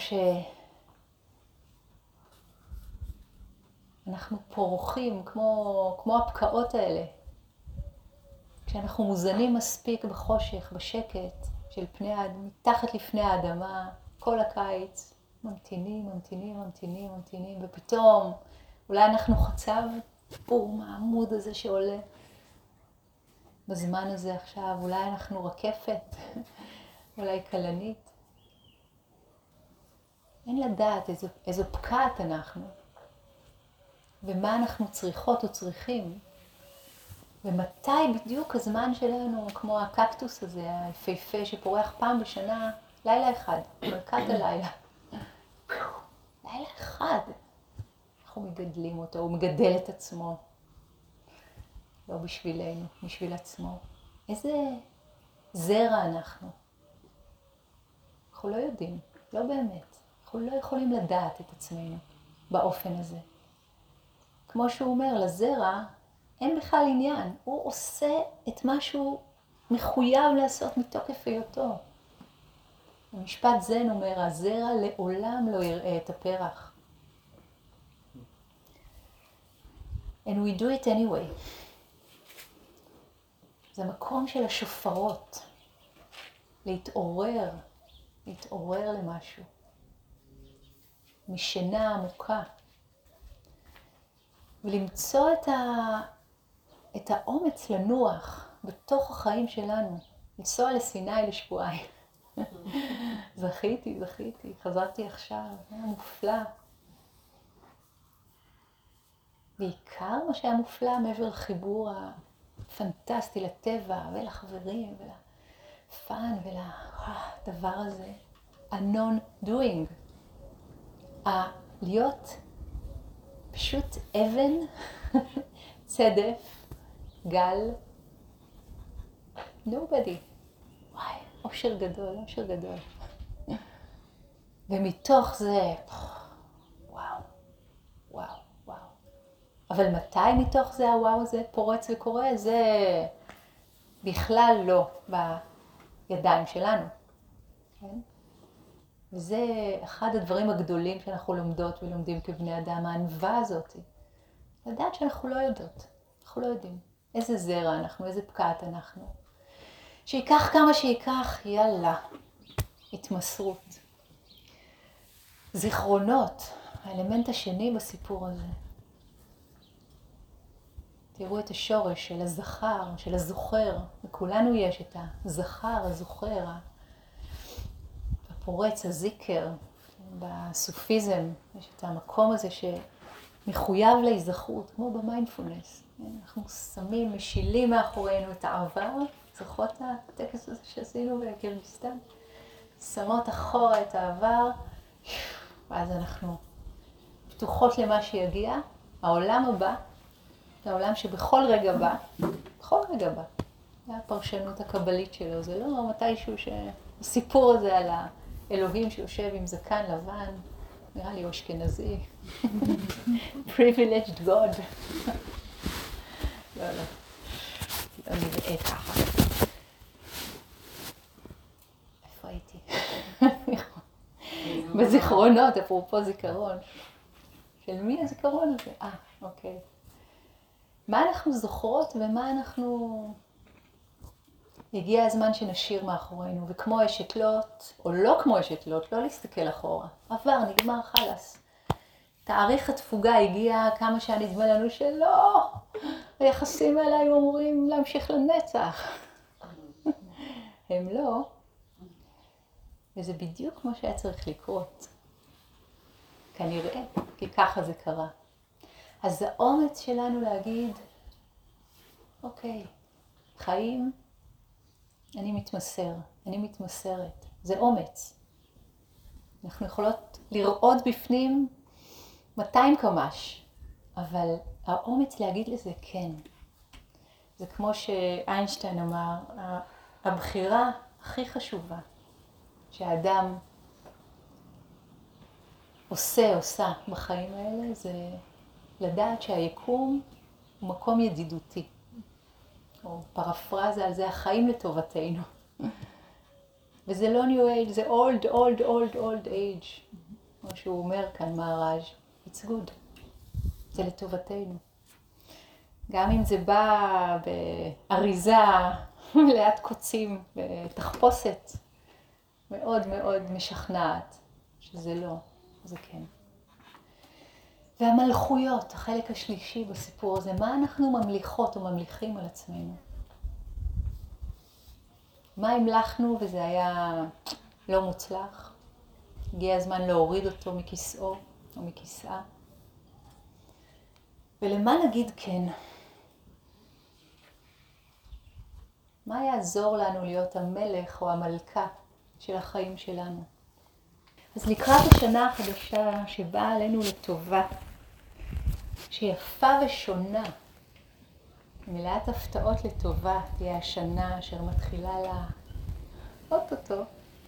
A: שאנחנו פורחים כמו הפקעות האלה. כשאנחנו מוזנים מספיק בחושך, בשקט של מתחת לפני האדמה, כל הקיץ, ממתינים, ופתאום אולי אנחנו חצב, בום, העמוד הזה שעולה. בזמן הזה עכשיו, אולי אנחנו רקפת, אולי כלנית. אין לדעת איזו פקעת אנחנו, ומה אנחנו צריכות או צריכים, ומתי בדיוק הזמן שלנו, כמו הקקטוס הזה, היפהפה שפורח פעם בשנה, לילה אחד, מלכת הלילה. לילה אחד. אנחנו מגדלים אותו, הוא מגדל את עצמו. לא בשבילנו, בשביל עצמו. איזה זרע אנחנו. אנחנו לא יודעים, לא באמת. אנחנו לא יכולים לדעת את עצמנו באופן הזה. כמו שהוא אומר, לזרע אין בכלל עניין. הוא עושה את מה שהוא מחויב לעשות מתוקף היותו. המשפט זן אומר, הזרע לעולם לא יראה את הפרח. And we do it anyway. זה מקום של השופרות. להתעורר למשהו. משינה עמוקה. ולמצוא את האומץ לנוח בתוך החיים שלנו. לנסוע לסיני לשבועיים. זכיתי, חזרתי עכשיו, היה מופלא. בעיקר מה שהיה מופלא מעבר לחיבור הפנטסטי לטבע ולחברים ולפן ולדבר הזה. ה-non-doing. להיות פשוט אבן, צדף, גל, nobody. וואי, אושר גדול. ומתוך זה, וואו. אבל מתי מתוך זה הוואו הזה פורץ וקורה? זה בכלל לא בידיים שלנו. כן? וזה אחד הדברים הגדולים שאנחנו לומדות ולומדים כבני אדם, הענווה הזאת. לדעת שאנחנו לא יודעות, אנחנו לא יודעים איזה זרע אנחנו, איזה פקעת אנחנו. שיקח כמה שיקח, יאללה, התמסרות. זיכרונות, האלמנט השני בסיפור הזה. תראו את השורש של הזכר, של הזוכר, וכולנו יש את הזכר, הזוכר, הפורץ, הזיקר, בסופיזם, יש את המקום הזה שמחויב להיזכרות, כמו במיינדפולנס. אנחנו שמים, משילים מאחורינו את העבר, זוכרות את הטקס הזה שעשינו בקירגיסטן? שמות אחורה את העבר, ואז אנחנו פתוחות למה שיגיע, העולם הבא, זה העולם שבכל רגע בא, בכל רגע בא. זה הפרשנות הקבלית שלו, זה לא מתישהו שהסיפור הזה על האלוהים שיושב עם זקן לבן, נראה לי אשכנזי. privileged God. לא, לא. לא נראה ככה. איפה הייתי? בזיכרונות, אפרופו זיכרון. של מי הזיכרון הזה? אוקיי. מה אנחנו זוכרות ומה אנחנו... הגיע הזמן שנשאיר מאחורינו, וכמו אשת לוט, או לא כמו אשת לוט, לא להסתכל אחורה. עבר, נגמר, חלס. תאריך התפוגה הגיע כמה שנדמה לנו שלא. היחסים האלה היו אמורים להמשיך לנצח. הם לא. וזה בדיוק כמו שהיה צריך לקרות. כנראה, כי ככה זה קרה. אז האומץ שלנו להגיד, אוקיי, חיים, אני מתמסר, אני מתמסרת. זה אומץ. אנחנו יכולות לראות בפנים 200 קמ"ש, אבל האומץ להגיד לזה כן. זה כמו שאיינשטיין אמר, הבחירה הכי חשובה שהאדם עושה בחיים האלה, זה לדעת שהיקום הוא מקום ידידותי. או פרפרזה על זה, החיים לטובתנו. וזה לא new age, זה old age. כמו שהוא אומר כאן, מהראז', it's good. זה לטובתנו. גם אם זה בא באריזה מלאת קוצים, בתחפושת מאוד מאוד משכנעת, שזה לא, זה כן. והמלכויות, החלק השלישי בסיפור הזה, מה אנחנו ממליכות או ממליכים על עצמנו? מה המלכנו וזה היה לא מוצלח? הגיע הזמן להוריד אותו מכיסאו או מכיסאה. ולמה נגיד כן? מה יעזור לנו להיות המלך או המלכה של החיים שלנו? אז לקראת השנה החדשה שבאה עלינו לטובה, שיפה ושונה, מלאת הפתעות לטובה, תהיה השנה אשר מתחילה לה אוטוטו.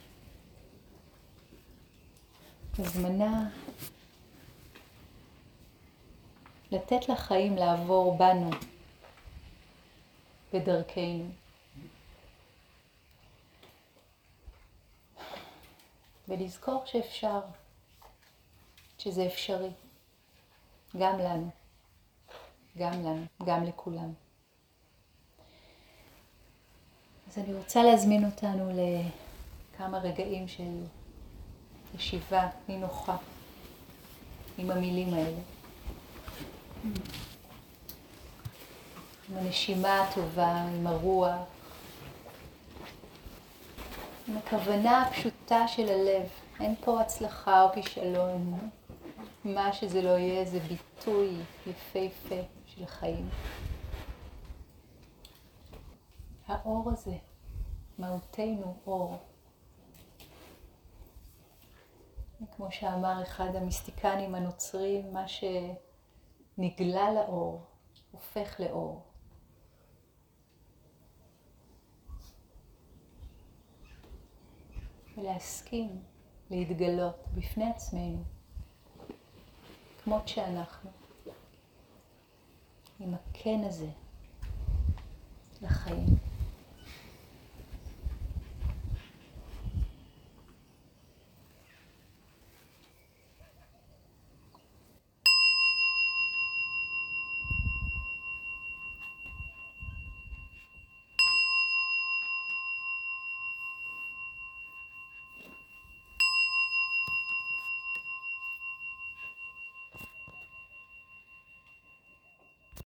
A: הזמנה לתת לחיים לעבור בנו, בדרכנו. ולזכור שאפשר, שזה אפשרי. גם לנו, גם לכולם. אז אני רוצה להזמין אותנו לכמה רגעים של ישיבה נינוחה עם המילים האלה. עם הנשימה הטובה, עם הרוח, עם הכוונה הפשוטה של הלב. אין פה הצלחה או כישלון. מה שזה לא יהיה זה ביטוי יפהפה של חיים. האור הזה, מהותנו אור. כמו שאמר אחד המיסטיקנים הנוצרים, מה שנגלה לאור, הופך לאור. ולהסכים להתגלות בפני עצמנו, כמות שאנחנו, עם הכן הזה לחיים.